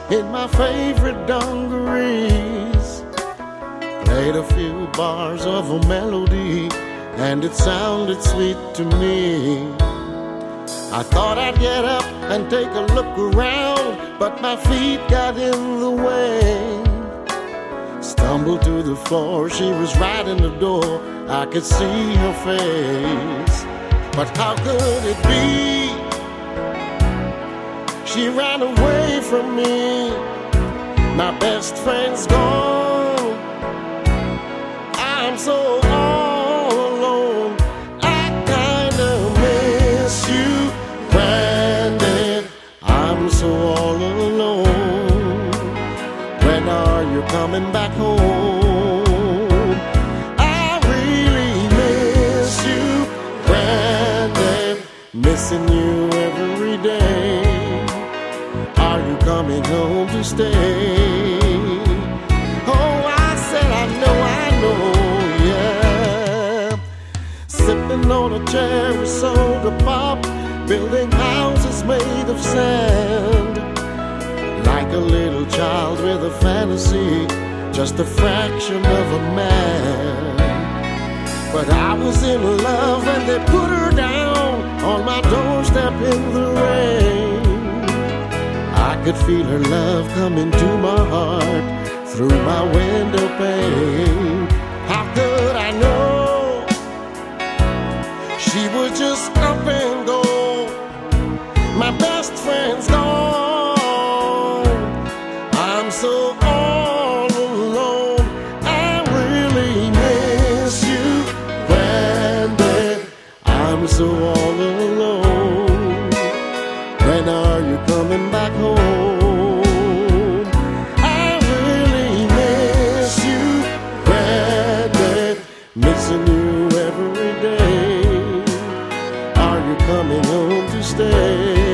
in my favorite dungarees. Played a few bars of a melody, and it sounded sweet to me. I thought I'd get up and take a look around, but my feet got in the way. Stumbled to the floor, she was right in the door. I could see her face, but how could it be? She ran away from me. My best friend's gone. I'm so all alone. I kinda miss you, Brandon. I'm so all alone. When are you coming back home? I really miss you, Brandon. Missing you every day. Are you coming home to stay? Oh, I said I know, yeah. Sipping on a cherry soda pop, building houses made of sand. Like a little child with a fantasy, just a fraction of a man. But I was in love and they put her down on my doorstep in the rain. I could feel her love coming to my heart through my window pane. How could I know she would just up and go? My best friend's gone. I'm so all alone. I really miss you, Brandon. I'm so all alone. When are you coming back home? I really miss you, Brandon. Missing you every day. Are you coming home to stay?